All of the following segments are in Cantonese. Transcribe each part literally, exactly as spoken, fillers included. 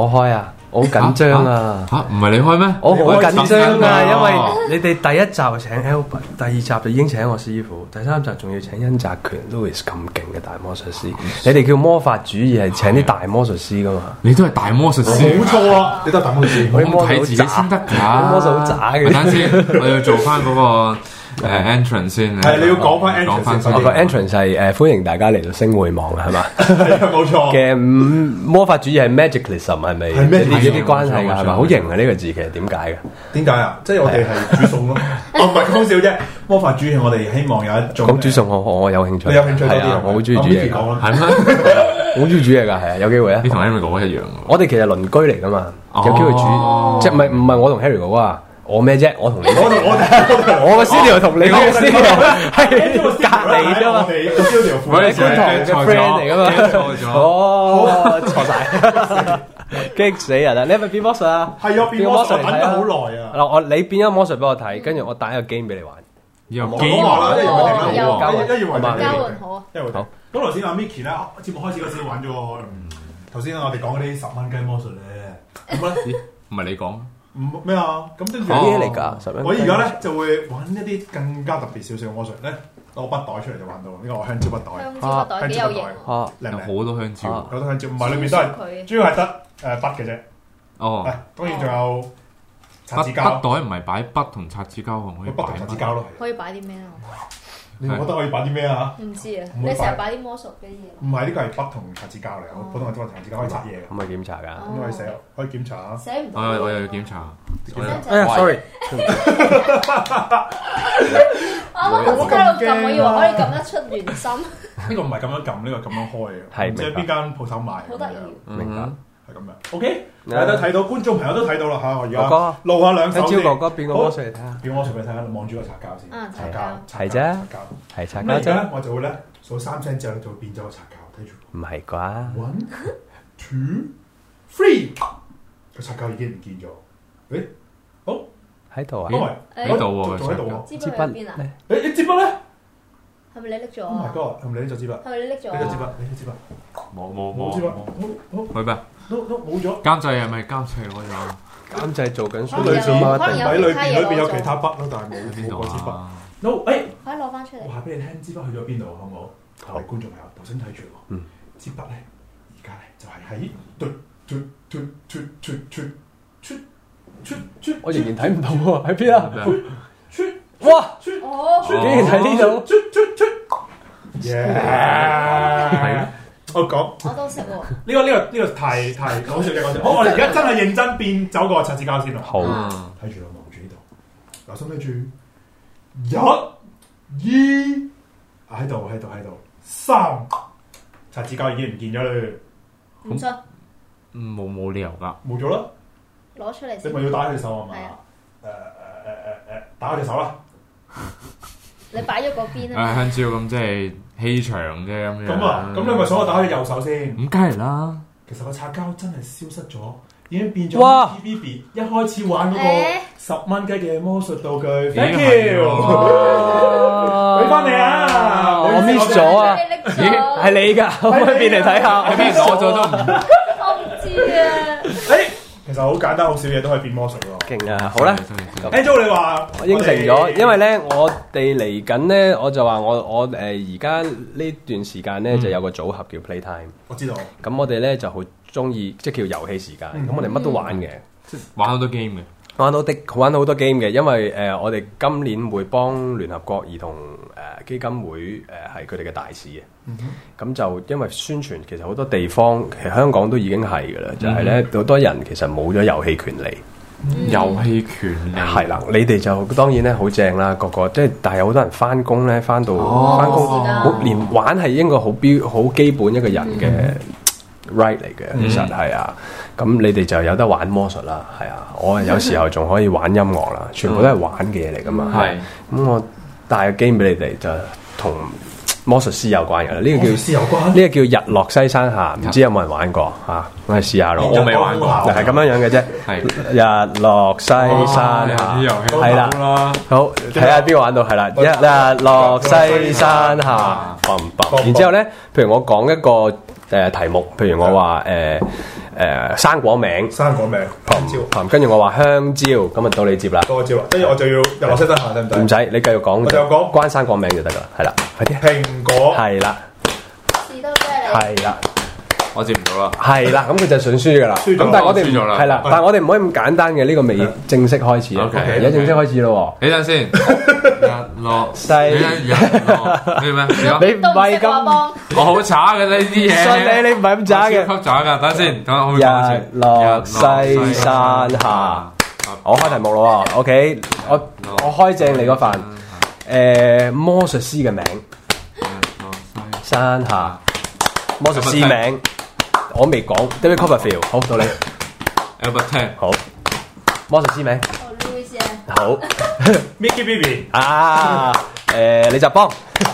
我開啊！我好緊張啊！ 嚇唔係你開咩？ 我好緊張啊，因為你哋第一集請 Albert，第二集就已經請我師傅，第三集仲要請甄澤權 Louis 咁勁嘅大魔術師。你哋叫魔法主義係請啲大魔術師噶嘛？ 你都係大魔術師， 冇錯啊！你都係大魔術師， 我睇自己先得㗎。 魔術好渣嘅。 等先，我要做翻嗰個。誒 entrance 先， 係你要講翻 entrance 先。 我個 entrance 係誒歡迎大家嚟到星匯網係嘛？ 係啊，冇錯。 嘅魔法主義係 magicalism 係咪？ 係咩？ 呢啲關係㗎係咪？好型啊！呢個字其實點解嘅？ 點解啊？即係我哋係煮餸咯。哦，唔係講笑啫。魔法主義我哋希望有一種。 講煮餸我我有興趣。 你有興趣多啲啊？ 我好中意煮嘢。 講啦， 係咩？ 好中意煮嘢㗎，係啊！有機會啊！ 你同 Harry 哥哥一樣。 我哋其實鄰居嚟㗎嘛，有機會煮，即係唔係唔係我同 Harry 哥哥啊？我咩啫？我同你，我同我我個 studio 同你個 studio 係隔離啫嘛。 我哋個 studio 唔係觀塘嘅 friend 嚟噶嘛？ 錯咗， 哦，錯晒，激死人啦！你係咪變魔術啊？ 係啊，變魔術，我等咗好耐啊。 嗱，我你變咗魔術俾我睇，跟住我打一個 game 俾你玩。 又我講話啦，一樣為定啦， 交換一樣為定。 交換好啊， 一樣為定。咁頭先阿 Micky 咧，節目開始嗰時玩咗頭先我哋講嗰啲十蚊雞魔術咧，咁咧唔係你講。 唔咩啊？咁跟住嘢嚟㗎，十蚊。 我而家咧就會玩一啲更加特別少少嘅魔術咧，攞筆袋出嚟就玩到呢個香蕉筆袋。 香蕉筆袋幾有型， 靚有好多香蕉， 好多香蕉，唔係裏面都係主要係得誒筆嘅啫。 哦， 當然仲有擦紙膠。 筆袋唔係擺筆同擦紙膠，可以筆同擦紙膠咯。 可以擺啲咩啊？ 你覺得可以擺啲咩啊？ 唔知啊，你成日擺啲魔術嘅嘢。 唔係，呢個係筆同擦紙膠嚟，我普通嘅擦紙膠可以擦嘢嘅。 可唔可以檢查㗎？ 咁可以寫，可以檢查啊。 寫唔到。 我我又要檢查。 哎呀，sorry。 我啱啱頭先喺度撳，我以為可以撳得出原心。 呢個唔係咁樣撳，呢個咁樣開嘅。 係， 即係邊間鋪頭賣。 好得意。 明白。 係咁樣。OK，大家都睇到，觀眾朋友都睇到啦嚇。我而家哥露下兩手先。 招哥哥變個魔術嚟睇下。 變魔術俾你睇下，望住個擦膠先。 啊， 擦膠。 係啫。係擦膠啫。 我就會咧數三聲之後咧，就會變咗個擦膠。睇住。 唔係啩 ？One, two, three。個擦膠已經唔見咗。誒，好喺度啊！ 喺度喎， 仲喺度喎。 支筆喺邊啊？ 誒，你支筆咧？ 係咪你拎咗 ？Oh my god！係咪你拎咗支筆？ 係咪你拎咗？ 拎咗支筆，拎咗支筆。 冇冇冇。 冇支筆。好好。 去咩？ 都都冇咗。 監製係咪監製攞咗？ 監製做緊書裏邊嘛， 喺裏邊裏邊有其他筆咯，但係冇邊度嗰支筆。 啊 No， 誒， 可以攞翻出嚟。 我話俾你聽，支筆去咗邊度，好唔好？各位觀眾朋友，頭先睇住喎。 嗯。 支筆咧，而家咧就係喺嘟嘟嘟嘟嘟嘟嘟嘟嘟。我仍然睇唔到喎，喺邊啊？嘟哇！ 哦， 竟然喺呢度。 嘟嘟嘟。耶！係啊。我講， 我都識喎。呢個呢個呢個太太講笑嘅講笑。好，我哋而家真係認真變走個擦紙膠先啦。 好， 睇住啦，望住呢度，留心睇住。一、二，喺度喺度喺度。三，擦紙膠已經唔見咗啦。 唔信？ 冇冇理由㗎。 冇咗啦。 攞出嚟。 你咪要打開隻手啊嘛？ 係啊。 誒誒誒誒誒，打開隻手啦。 你擺咗嗰邊啊？ 誒香蕉咁即係氣場啫咁樣。 咁啊，咁你咪想我打開右手先？ 咁梗係啦。 其實個擦膠真係消失咗，已經變咗 T V B 一開始玩嗰個十蚊雞嘅魔術道具。Thank you，俾翻你啊！ 我 miss 咗啊！咦，係你㗎？可唔可以變嚟睇下？ 我邊攞咗都唔。 我唔知啊。 誒，其實好簡單，好少嘢都可以變魔術喎。 勁啊！好啦。 Angel 你話我應承咗，因為咧我哋嚟緊咧，我就話我我誒而家呢段時間咧就有個組合叫 Playtime。 我知道。 咁我哋咧就好中意，即係叫遊戲時間。咁我哋乜都玩嘅， 即係玩好多 game 嘅。 玩到的玩到好多 game 嘅，因為誒我哋今年會幫聯合國兒童誒基金會誒係佢哋嘅大使嘅。咁就因為宣傳，其實好多地方其實香港都已經係㗎啦，就係咧好多人其實冇咗遊戲權利。 遊戲權利係啦，你哋就當然咧好正啦，個個即係，但係有好多人翻工咧，翻到翻工，好連玩係應該好標好基本一個人嘅 right 嚟嘅，其實係啊。咁你哋就有得玩魔術啦，係啊。我有時候仲可以玩音樂啦，全部都係玩嘅嘢嚟噶嘛。係咁，我帶個 game 俾你哋就同魔術師有關嘅啦，呢個叫呢個叫日落西山下，唔知有冇人玩過嚇？我係試下咯， 我未玩過， 就係咁樣樣嘅啫。係日落西山下，係啦，好睇下邊個玩到係啦。日落西山下，嘣嘣。然之後咧，譬如我講一個誒題目，譬如我話誒誒誒生果名， 生果名香蕉， 跟住我話香蕉，咁啊到你接啦。 到我接啦，跟住我就要入落色得下，得唔得？ 唔使，你繼續講。 我就講關生果名就得噶啦，係啦，快啲。 蘋果係啦， 士多啤梨。 係啦。 我接唔到啦， 係啦，咁佢就順輸噶啦。咁但係我哋唔係啦，但係我哋唔可以咁簡單嘅，呢個未正式開始啊。而家正式開始咯喎。 你等先，日落西日落咩咩？ 你唔係咁， 我好渣嘅呢啲嘢。 信你，你唔係咁渣嘅。 超級渣㗎，等先，等我日落西山下。我開題目咯喎 ，OK，我我開正你嗰份。誒，魔術師嘅名。山下。魔術師名。我未講 David Copperfield， 好到你 Albert Tan， 好魔術師名，好 Mickey Baby 啊，誒李澤邦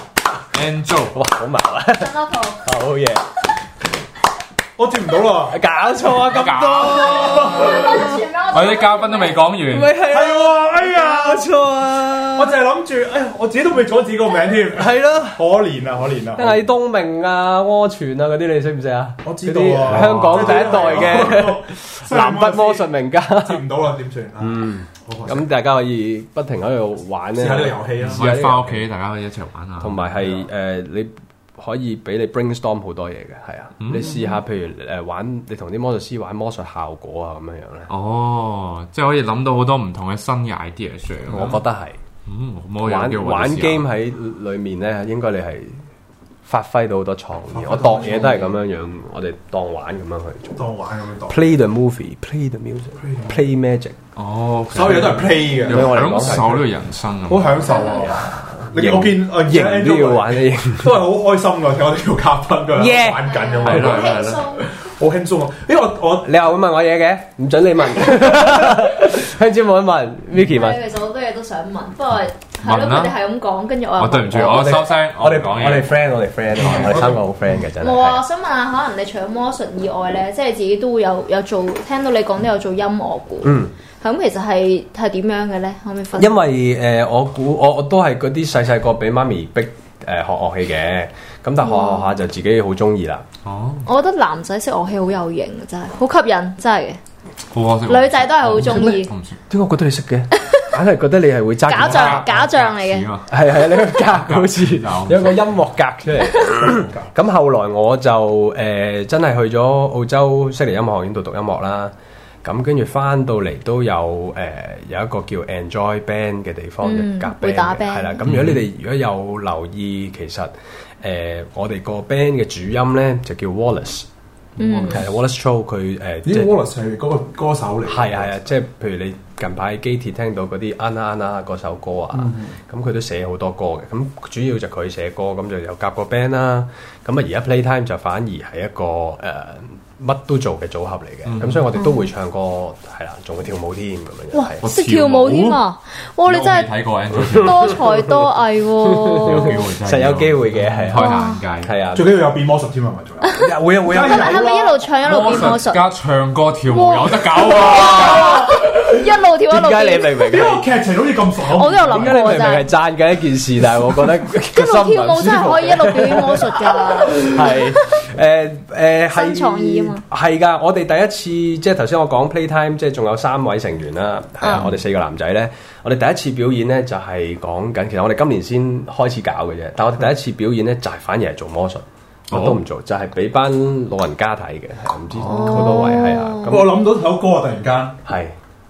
Angel， 哇好矛啊，好嘢， 我接唔到啦， 搞錯啊咁多， 我啲嘉賓都未講完， 唔係係喎，哎呀搞錯啊， 我就係諗住，哎呀我自己都未阻止個名添， 係咯， 可憐啊可憐啊， 魏東明啊、柯全啊嗰啲你識唔識啊？ 我知道啊， 香港第一代嘅南北魔術名家， 接唔到啦點算？ 嗯，咁大家可以不停喺度玩咧， 試下呢個遊戲啊， 可以翻屋企大家可以一齊玩下， 同埋係誒你。可以俾你 brainstorm 好多嘢嘅，係啊，嗯、你試下，譬如誒玩，你同啲魔術師玩魔術效果啊，咁樣樣咧。 哦，即係可以諗到好多唔同嘅新嘅 idea 出嚟。 我覺得係， 嗯， 玩玩 game 喺裏面咧，應該你係發揮到好多創意。我度嘢都係咁樣樣，我哋當玩咁樣去做。 當玩咁樣當。 Play the movie, play the music, play magic。 哦， 所有嘢都係 play 嘅， 對我嚟講享受呢個人生啊， 好享受啊！我見啊， 型都要玩，型都係好開心㗎。我哋條嘉賓都係玩緊咁樣， 係咯係咯， 好輕鬆啊！因為我我你又會問我嘢嘅，唔準你問。香蕉冇得問 ，Vicky 問。 其實好多嘢都想問，不過係咯，佢哋係咁講，跟住我。 我對唔住，我收聲。 我哋講嘢，我哋 friend，我哋 friend，我哋三個好 friend 嘅真係。 冇啊！我想問下，可能你除咗魔術以外咧，即係你自己都會有有做，聽到你講都有做音樂嘅。嗯。咁其實係係點樣嘅咧？可唔可以分享？ 因為誒、呃，我估我我都係嗰啲細細個俾媽咪逼誒、呃、學樂器嘅，咁但係學學下就自己好中意啦。哦， 我覺得男仔識樂器好有型啊，真係好吸引，真係嘅。 好可惜， 女仔都係好中意。點解我覺得你識嘅？硬係覺得你係會揸假象，假象嚟嘅。 係係，你個格好似有個音樂格出嚟。咁後來我就誒、呃、真係去咗澳洲悉尼音樂學院度讀音樂啦。咁跟住翻到嚟都有誒、呃、有一個叫 Enjoy Band 嘅地方嘅夾 band 嘅，係啦。咁如果你哋如果有留意，其實誒、呃、我哋個 band 嘅主音咧就叫 Wallace，嗯，係 Wallace Cho 佢誒。 咦 Wallace 係嗰個歌手嚟？ 係係啊，即係譬如你近排機鐵聽到嗰啲 Anna Anna 嗰首歌啊，咁佢、嗯、都寫好多歌嘅。咁主要就佢寫歌，咁就有夾個 band 啦。咁啊而家 Playtime 就反而係一個誒。呃乜都做嘅組合嚟嘅，咁所以我哋都會唱歌，係啦，仲會跳舞添咁樣。 哇，識跳舞添啊！哇，你真係睇過多才多藝喎， 實有機會嘅，係開眼界，係啊， 最緊要有變魔術添啊，咪仲有會啊會啊！ 係咪一路唱一路變魔術？ 加唱歌跳舞有得搞啊！ 一路跳一路變。 點解你明唔明？ 呢個劇情好似咁爽， 我都有諗過。 點解你明明係讚嘅一件事，但係我覺得一路跳舞真係可以一路表演魔術㗎。 係誒誒係新創意啊嘛， 係㗎。我哋第一次即係頭先我講 Playtime，即係仲有三位成員啦，係啊，我哋四個男仔咧，我哋第一次表演咧就係講緊，其實我哋今年先開始搞嘅啫，但係我哋第一次表演咧就係反而係做魔術，我都唔做，就係俾班老人家睇嘅，係唔知好多位係啊。咁我諗到首歌啊，突然間係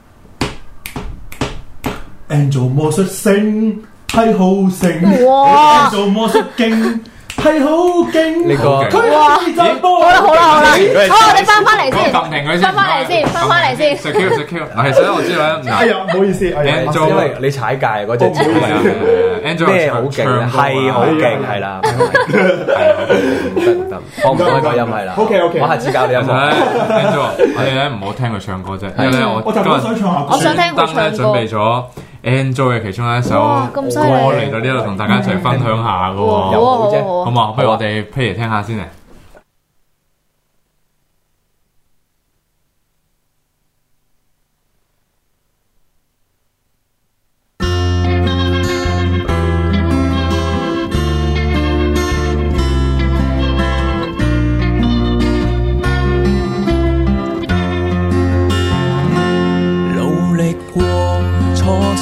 Angel 魔術聲係好聲， 哇 Angel 魔術勁。係好勁， 呢個佢係就波。 好啦好啦好啦，好我哋翻翻嚟先， 撳停佢先， 翻翻嚟先，翻翻嚟先。 食 Q 食 Q， 嗱其實我知啦， 哎呀唔好意思，哎呀， 因為你踩界嗰隻字咩好勁啊，係好勁係啦，得唔得？放唔開個音係啦。 OK OK， 我下次教你音樂。 Angel，我哋咧唔好聽佢唱歌啫，因為咧我我就想唱下， 我想聽佢唱歌。 準備咗 Angel 嘅其中一首歌嚟到呢度同大家一齊分享下嘅喎， 有好啫， 好嘛？不如我哋譬如聽下先嚟。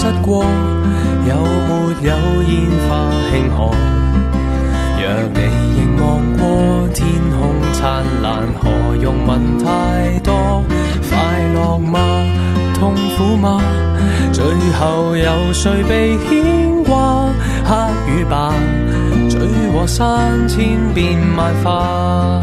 失過，有沒有煙花慶賀？若你凝望過天空燦爛，何用問太多？快樂嗎？痛苦嗎？最後有誰被牽掛？黑與白，水和山千變萬化，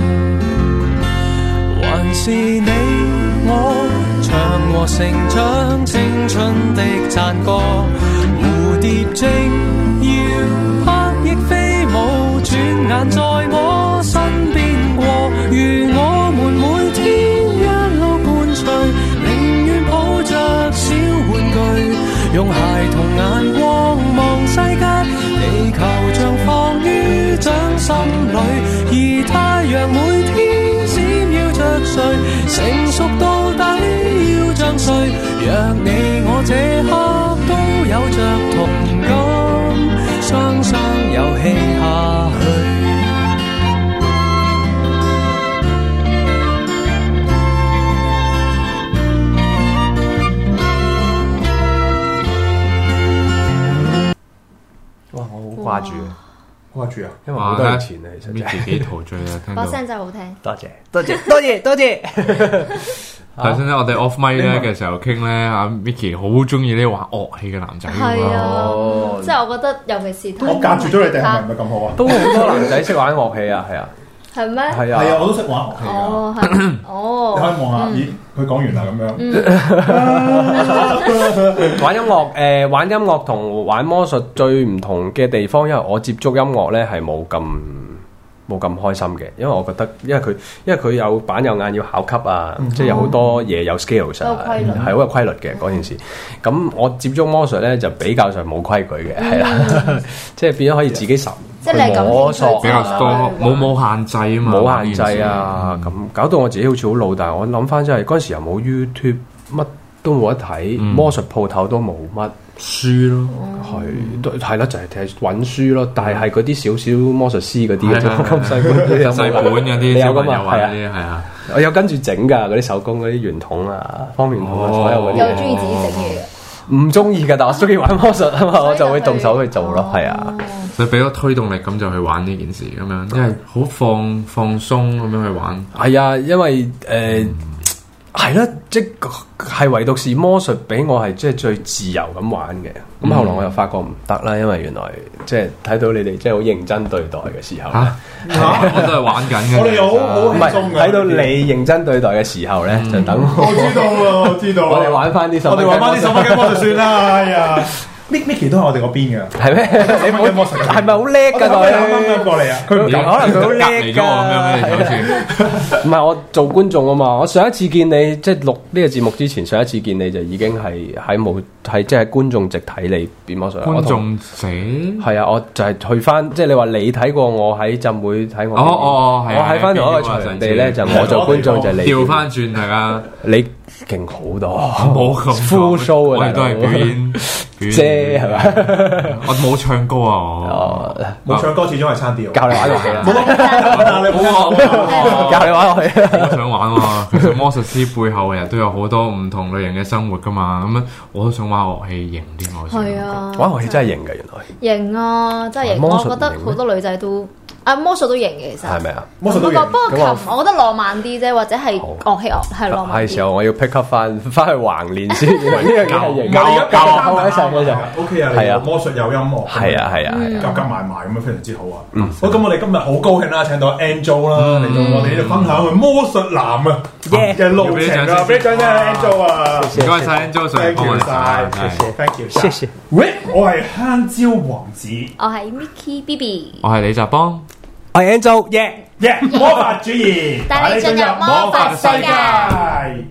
還是你我長和成長青春的讚歌。蝴蝶正要拍翼飛舞，轉眼在我身邊過。如我們每天一路伴隨，寧願抱着小玩具，用孩童眼光望世界。地球像放於掌心裏，而太陽每天閃耀着誰，成熟到底要像誰？若你我這刻都有着同感，雙雙遊戲下去。 哇！我好掛住啊， 掛住啊， 因為好多年前啊，其實真係自己陶醉啊，聽到把聲真係好聽。 多謝多謝多謝多謝。 頭先咧，我哋 off mic 咧嘅時候傾咧，阿 Micky 好中意呢玩樂器嘅男仔。 係啊，即係我覺得，尤其是我隔住咗你哋係咪唔係咁好啊？ 都好多男仔識玩樂器啊，係啊， 係咩？ 係啊， 係啊，我都識玩樂器㗎。 哦，係哦， 你可以望下，咦？佢講完啦咁樣。 玩音樂誒，玩音樂同玩魔術最唔同嘅地方，因為我接觸音樂咧係冇咁。冇咁開心嘅，因為我覺得，因為佢因為佢有板有眼要考級啊，嗯、即係有好多嘢有 scales 啊，係好有規律嘅嗰件事。咁我接觸魔術咧就比較上冇規矩嘅，係啦、嗯，即係變咗可以自己實去摸索， 比較多冇冇限制啊嘛， 冇限制啊，咁、嗯、搞到我自己好似好老，但係我諗翻真係嗰陣時又冇 YouTube，乜都冇得睇，嗯、魔術鋪頭都冇乜。 書咯， 係都係啦，就係睇揾書咯。但係係嗰啲少少魔術師嗰啲嘅啫，咁細本嗰啲細本嗰啲， 你有噶嘛？ 係啊，係啊， 我有跟住整㗎，嗰啲手工嗰啲圓筒啊、方圓筒啊，所有嗰啲。 又中意自己整嘢嘅？ 唔中意㗎，但我中意玩魔術啊嘛，我就會動手去做咯，係啊。 所以俾咗推動力，咁就去玩呢件事咁樣，因為好放放鬆咁樣去玩。 係啊，因為誒。係啦，即係唯獨是魔術俾我係即係最自由咁玩嘅。咁、嗯、後來我又發覺唔得啦，因為原來即係睇到你哋即係好認真對待嘅時候， 嚇我都係玩緊嘅。 我哋好好輕鬆嘅。 睇到你認真對待嘅時候咧，嗯、就等我。 我知道啦，我知道。 我哋玩翻啲十蚊雞， 我哋玩翻啲十蚊雞魔術算啦。哎呀！Micky 都係我哋嗰邊嘅， 係咩？你冇魔術係咪好叻㗎？佢啱啱過嚟啊！佢可能佢好叻㗎。唔係我做觀眾啊嘛！我上一次見你即係錄呢個節目之前，上一次見你就已經係喺冇係即係觀眾席睇你變魔術。 觀眾席係啊！我就係去翻即係你話你睇過我喺浸會睇我。 哦哦，係我喺翻同一個場地咧，就我做觀眾就你調翻轉大家， 你勁好多， 冇咁 full show 啊！ 我哋都係表演啫係咪？ 我冇唱歌啊！ 冇唱歌始終係差啲。 教你玩樂器啦！ 你好啊！ 教你玩樂器。 我想玩啊！其實魔術師背後嘅人都有好多唔同類型嘅生活噶嘛。咁樣我都想玩樂器型啲，我係啊！ 玩樂器真係型嘅，原來型啊！真係型。我覺得好多女仔都。啊魔術都型嘅，其實係咪啊？ 魔術都型。 不過琴我覺得浪漫啲啫，或者係樂器樂係浪漫啲。 係時候我要 pick up 翻翻去橫練先，原來呢樣嘢係型。教教我一齊嗰陣 ，OK 啊！係啊，魔術有音樂， 係啊係啊， 夾夾埋埋咁樣非常之好啊！好，咁我哋今日好高興啦，請到 Angel 啦嚟到我哋呢度分享佢魔術男啊嘅路程啊！俾啲掌聲啊 Angel 啊！ 唔該曬 Angel 上嚟幫我哋晒， 謝謝 Thank you，謝謝。喂，我係香蕉王子， 我係 Micky B B， 我係李澤邦。 我係 Angel，耶耶！魔法主義， 帶你進入魔法世界。